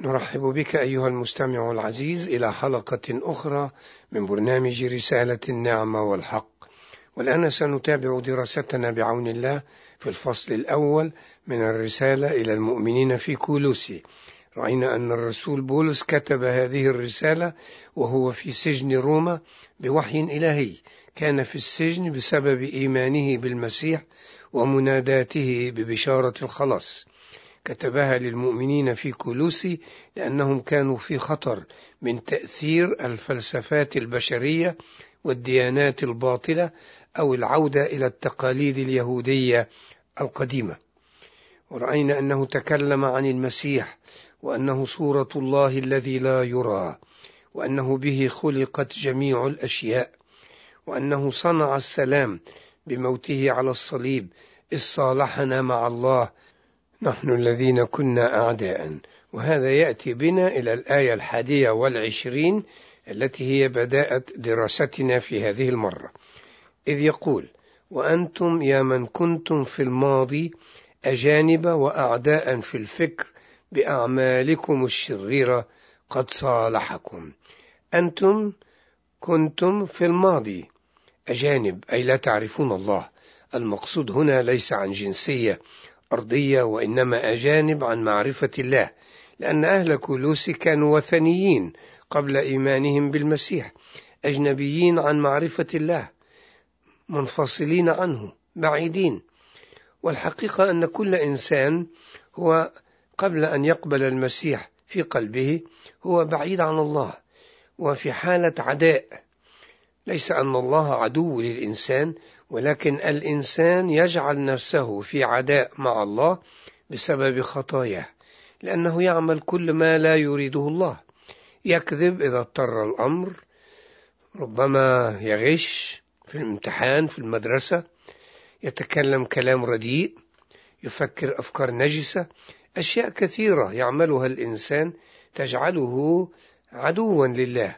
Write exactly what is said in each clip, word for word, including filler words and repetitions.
نرحب بك أيها المستمع العزيز إلى حلقة أخرى من برنامج رسالة النعمة والحق، والآن سنتابع دراستنا بعون الله في الفصل الأول من الرسالة إلى المؤمنين في كولوسي. رأينا أن الرسول بولس كتب هذه الرسالة وهو في سجن روما بوحي إلهي، كان في السجن بسبب إيمانه بالمسيح ومناداته ببشارة الخلاص. كتبها للمؤمنين في كولوسي لأنهم كانوا في خطر من تأثير الفلسفات البشرية والديانات الباطلة أو العودة إلى التقاليد اليهودية القديمة. ورأينا أنه تكلم عن المسيح وأنه صورة الله الذي لا يرى، وأنه به خلقت جميع الأشياء، وأنه صنع السلام بموته على الصليب إذ صالحنا مع الله نحن الذين كنا أعداء. وهذا يأتي بنا إلى الآية الحادية والعشرين التي هي بداية دراستنا في هذه المرة، إذ يقول: وأنتم يا من كنتم في الماضي أجانب وأعداء في الفكر بأعمالكم الشريرة قد صالحكم. أنتم كنتم في الماضي أجانب، أي لا تعرفون الله. المقصود هنا ليس عن جنسية أرضية، وإنما أجانب عن معرفة الله، لأن أهل كولوسي كانوا وثنيين قبل إيمانهم بالمسيح، أجنبيين عن معرفة الله، منفصلين عنه، بعيدين. والحقيقة أن كل إنسان هو قبل أن يقبل المسيح في قلبه هو بعيد عن الله وفي حالة عداء. ليس أن الله عدو للإنسان، ولكن الإنسان يجعل نفسه في عداء مع الله بسبب خطاياه، لأنه يعمل كل ما لا يريده الله. يكذب إذا اضطر الأمر، ربما يغش في الامتحان في المدرسة، يتكلم كلام رديء، يفكر أفكار نجسة، أشياء كثيرة يعملها الإنسان تجعله عدوا لله،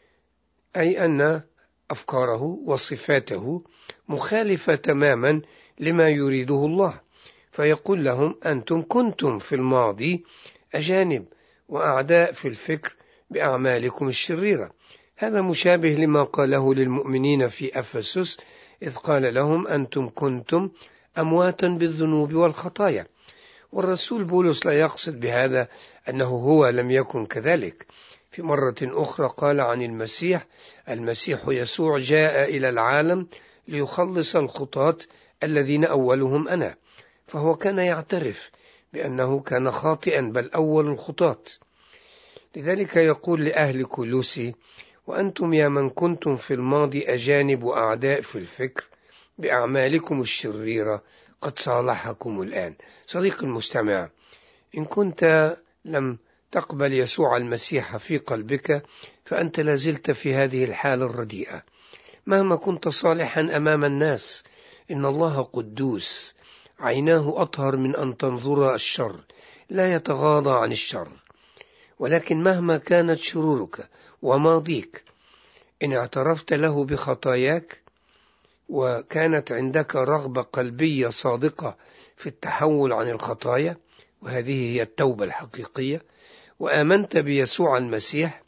أي أن أفكاره وصفاته مخالفة تماما لما يريده الله. فيقول لهم: أنتم كنتم في الماضي أجانب وأعداء في الفكر بأعمالكم الشريرة. هذا مشابه لما قاله للمؤمنين في أفسس، إذ قال لهم: أنتم كنتم أمواتا بالذنوب والخطايا. والرسول بولس لا يقصد بهذا أنه هو لم يكن كذلك. في مرة أخرى قال عن المسيح: المسيح يسوع جاء إلى العالم ليخلص الخطاة الذين أولهم أنا. فهو كان يعترف بأنه كان خاطئا، بل أول الخطاة. لذلك يقول لأهل كولوسي: وأنتم يا من كنتم في الماضي أجانب وأعداء في الفكر بأعمالكم الشريرة قد صالحكم الآن. صديق المستمع، إن كنت لم تقبل يسوع المسيح في قلبك فأنت لازلت في هذه الحالة الرديئة. مهما كنت صالحا أمام الناس، إن الله قدوس، عيناه أطهر من أن تنظر الشر، لا يتغاضى عن الشر. ولكن مهما كانت شرورك وماضيك، إن اعترفت له بخطاياك وكانت عندك رغبة قلبية صادقة في التحول عن الخطايا، وهذه هي التوبة الحقيقية، وآمنت بيسوع المسيح،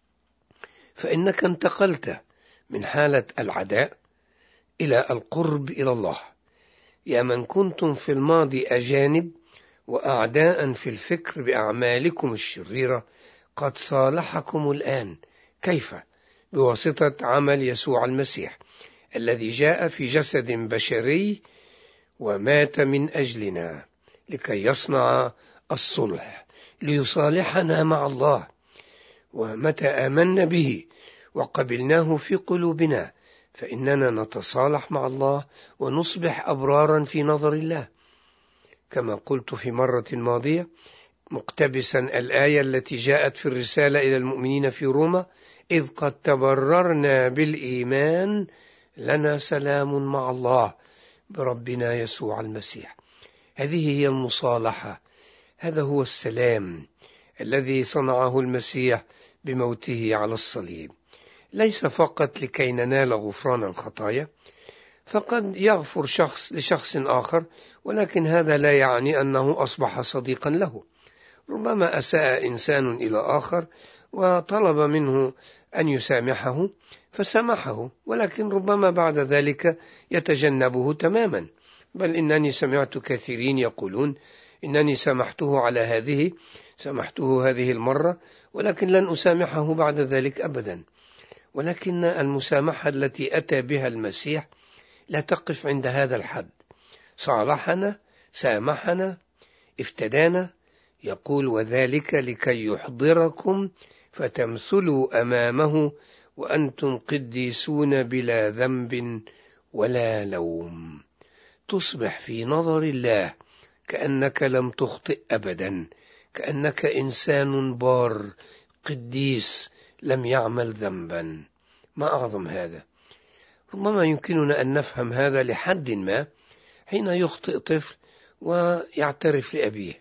فإنك انتقلت من حالة العداء إلى القرب إلى الله. يا من كنتم في الماضي أجانب وأعداء في الفكر بأعمالكم الشريرة قد صالحكم الآن. كيف؟ بواسطة عمل يسوع المسيح الذي جاء في جسد بشري ومات من أجلنا لكي يصنع الصلح، ليصالحنا مع الله. ومتى آمنا به وقبلناه في قلوبنا فإننا نتصالح مع الله ونصبح أبرارا في نظر الله، كما قلت في مرة ماضية مقتبسا الآية التي جاءت في الرسالة إلى المؤمنين في روما: إذ قد تبررنا بالإيمان لنا سلام مع الله بربنا يسوع المسيح. هذه هي المصالحة، هذا هو السلام الذي صنعه المسيح بموته على الصليب، ليس فقط لكي ننال غفران الخطايا، فقد يغفر شخص لشخص آخر، ولكن هذا لا يعني أنه أصبح صديقا له. ربما أساء إنسان إلى آخر وطلب منه أن يسامحه فسامحه، ولكن ربما بعد ذلك يتجنبه تماما. بل إنني سمعت كثيرين يقولون إنني سامحته على هذه سامحته هذه المرة ولكن لن أسامحه بعد ذلك أبدا. ولكن المسامحة التي أتى بها المسيح لا تقف عند هذا الحد. صالحنا، سامحنا، افتدانا، يقول: وذلك لكي يحضركم فتمثلوا أمامه وأنتم قديسون بلا ذنب ولا لوم. تصبح في نظر الله كأنك لم تخطئ أبدا، كأنك إنسان بار قديس لم يعمل ذنبا. ما أعظم هذا! ربما يمكننا أن نفهم هذا لحد ما حين يخطئ طفل ويعترف لأبيه،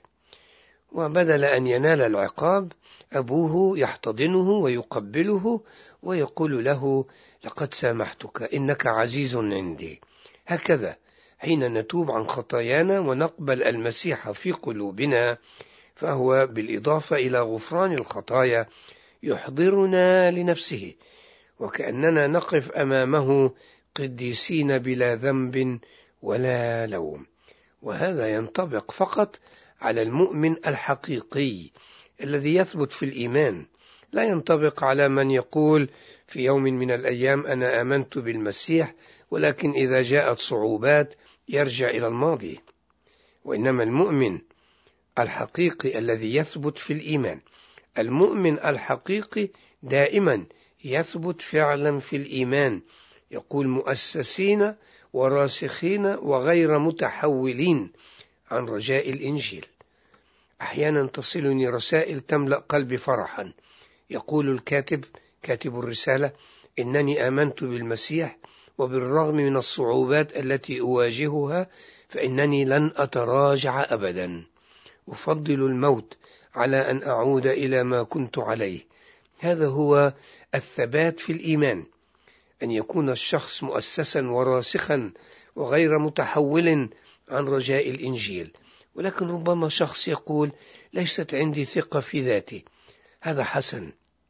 وبدل أن ينال العقاب أبوه يحتضنه ويقبله ويقول له: لقد سامحتك، إنك عزيز عندي. هكذا حين نتوب عن خطايانا ونقبل المسيح في قلوبنا، فهو بالإضافة إلى غفران الخطايا يحضرنا لنفسه، وكأننا نقف أمامه قديسين بلا ذنب ولا لوم. وهذا ينطبق فقط على المؤمن الحقيقي الذي يثبت في الإيمان، لا ينطبق على من يقول في يوم من الأيام أنا آمنت بالمسيح ولكن إذا جاءت صعوبات يرجع إلى الماضي. وإنما المؤمن الحقيقي الذي يثبت في الإيمان، المؤمن الحقيقي دائما يثبت فعلا في الإيمان، يقول: مؤسسين وراسخين وغير متحولين عن رجاء الإنجيل. أحيانا تصلني رسائل تملأ قلبي فرحا، يقول الكاتب كاتب الرسالة: إنني آمنت بالمسيح وبالرغم من الصعوبات التي أواجهها فإنني لن أتراجع أبدا، أفضل الموت على أن أعود إلى ما كنت عليه. هذا هو الثبات في الإيمان، أن يكون الشخص مؤسسا وراسخا وغير متحول عن رجاء الإنجيل. ولكن ربما شخص يقول: ليست عندي ثقة في ذاتي. هذا حسن،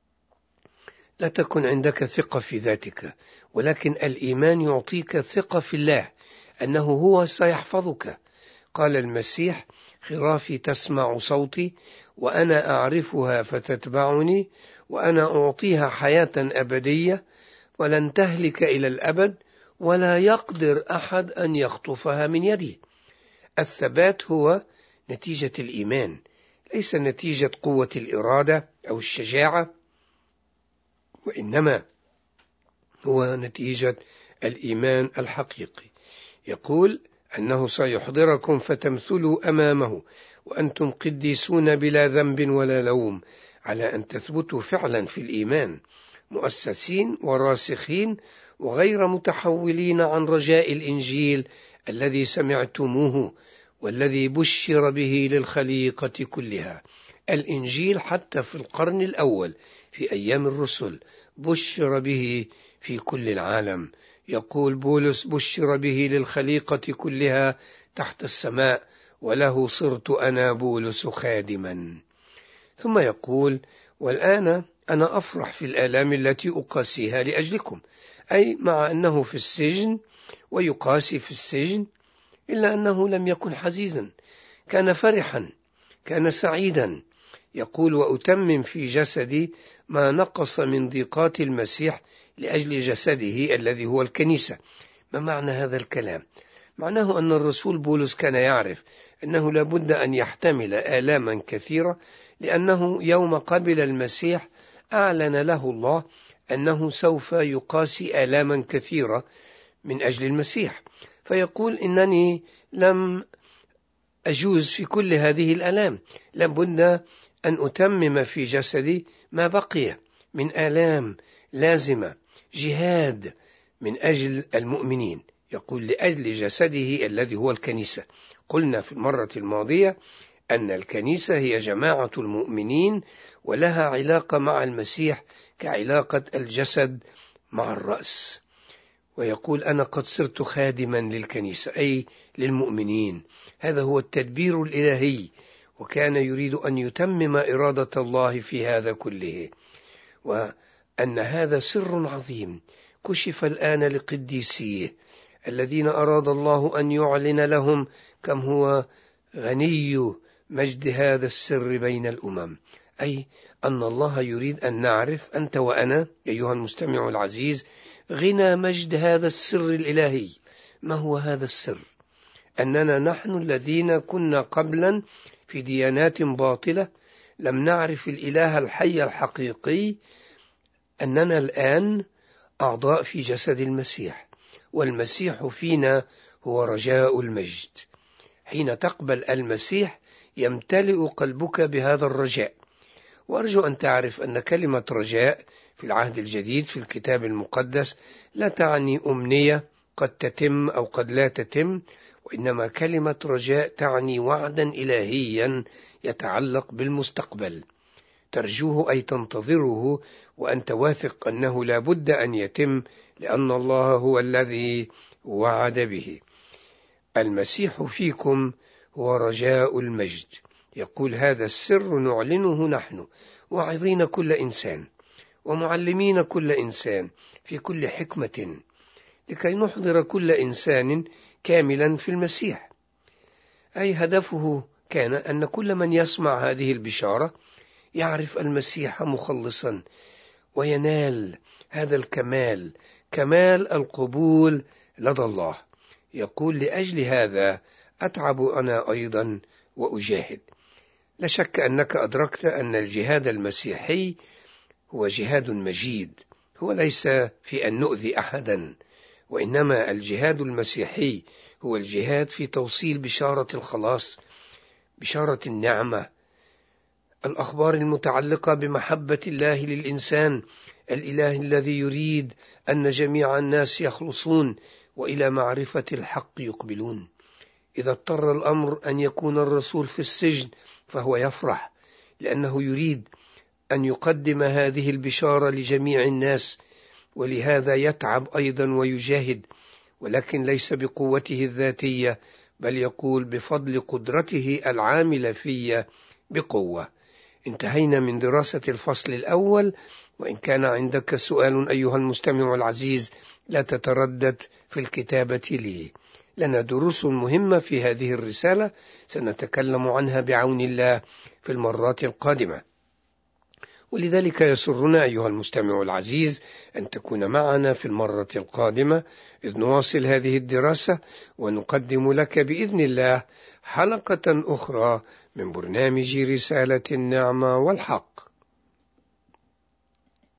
لا تكن عندك ثقة في ذاتك، ولكن الإيمان يعطيك ثقة في الله أنه هو سيحفظك. قال المسيح: خرافي تسمع صوتي وأنا أعرفها فتتبعني وأنا أعطيها حياة أبدية ولن تهلك إلى الأبد ولا يقدر أحد أن يخطفها من يدي. الثبات هو نتيجة الإيمان، ليس نتيجة قوة الإرادة أو الشجاعة، وإنما هو نتيجة الإيمان الحقيقي. يقول أنه سيحضركم فتمثلوا أمامه وأنتم قديسون بلا ذنب ولا لوم، على أن تثبتوا فعلا في الإيمان مؤسسين وراسخين وغير متحولين عن رجاء الإنجيل الذي سمعتموه والذي بشر به للخليقة كلها. الإنجيل حتى في القرن الأول في أيام الرسل بشر به في كل العالم. يقول بولس: بشر به للخليقة كلها تحت السماء وله صرت أنا بولس خادما. ثم يقول: والآن أنا أفرح في الآلام التي أقاسيها لأجلكم، أي مع أنه في السجن ويقاسي في السجن إلا أنه لم يكن حزيزا، كان فرحا، كان سعيدا. يقول: وأتمم في جسدي ما نقص من ضيقات المسيح لأجل جسده الذي هو الكنيسة. ما معنى هذا الكلام؟ معناه أن الرسول بولس كان يعرف أنه لابد أن يحتمل آلاما كثيرة، لأنه يوم قبل المسيح أعلن له الله أنه سوف يقاسي آلاما كثيرة من أجل المسيح. فيقول: إنني لم أجوز في كل هذه الآلام، لابد أن أتمم في جسدي ما بقي من آلام لازمة، جهاد من أجل المؤمنين. يقول: لأجل جسده الذي هو الكنيسة. قلنا في المرة الماضية أن الكنيسة هي جماعة المؤمنين ولها علاقة مع المسيح كعلاقة الجسد مع الرأس. ويقول: أنا قد صرت خادما للكنيسة، أي للمؤمنين. هذا هو التدبير الإلهي، وكان يريد أن يتمم إرادة الله في هذا كله، وأن هذا سر عظيم كشف الآن لقديسيه الذين أراد الله أن يعلن لهم كم هو غني مجد هذا السر بين الأمم، أي أن الله يريد أن نعرف أنت وأنا أيها المستمع العزيز غنى مجد هذا السر الإلهي. ما هو هذا السر؟ أننا نحن الذين كنا قبلا في ديانات باطلة لم نعرف الإله الحي الحقيقي، أننا الآن أعضاء في جسد المسيح، والمسيح فينا هو رجاء المجد. حين تقبل المسيح يمتلئ قلبك بهذا الرجاء. وأرجو أن تعرف أن كلمة رجاء في العهد الجديد في الكتاب المقدس لا تعني أمنية قد تتم أو قد لا تتم، وإنما كلمة رجاء تعني وعدا إلهيا يتعلق بالمستقبل، ترجوه أي تنتظره وأنت واثق أنه لا بد أن يتم، لأن الله هو الذي وعد به. المسيح فيكم هو رجاء المجد. يقول هذا السر نعلنه نحن واعظين كل إنسان ومعلمين كل إنسان في كل حكمة، لكي نحضر كل إنسان كاملا في المسيح. أي هدفه كان أن كل من يسمع هذه البشارة يعرف المسيح مخلصا وينال هذا الكمال، كمال القبول لدى الله. يقول لأجل هذا أتعب أنا أيضا وأجاهد. لا شك أنك أدركت أن الجهاد المسيحي هو جهاد مجيد، هو ليس في أن نؤذي أحدا، وإنما الجهاد المسيحي هو الجهاد في توصيل بشارة الخلاص، بشارة النعمة، الأخبار المتعلقة بمحبة الله للإنسان، الإله الذي يريد أن جميع الناس يخلصون وإلى معرفة الحق يقبلون. إذا اضطر الأمر أن يكون الرسول في السجن فهو يفرح، لأنه يريد أن يقدم هذه البشارة لجميع الناس، ولهذا يتعب أيضا ويجاهد، ولكن ليس بقوته الذاتية، بل يقول بفضل قدرته العاملة في بقوة. انتهينا من دراسة الفصل الأول، وإن كان عندك سؤال أيها المستمع العزيز لا تتردد في الكتابة لي. لنا دروس مهمة في هذه الرسالة سنتكلم عنها بعون الله في المرات القادمة، ولذلك يسرنا أيها المستمع العزيز أن تكون معنا في المرة القادمة إذ نواصل هذه الدراسة ونقدم لك بإذن الله حلقة أخرى من برنامج رسالة النعمة والحق.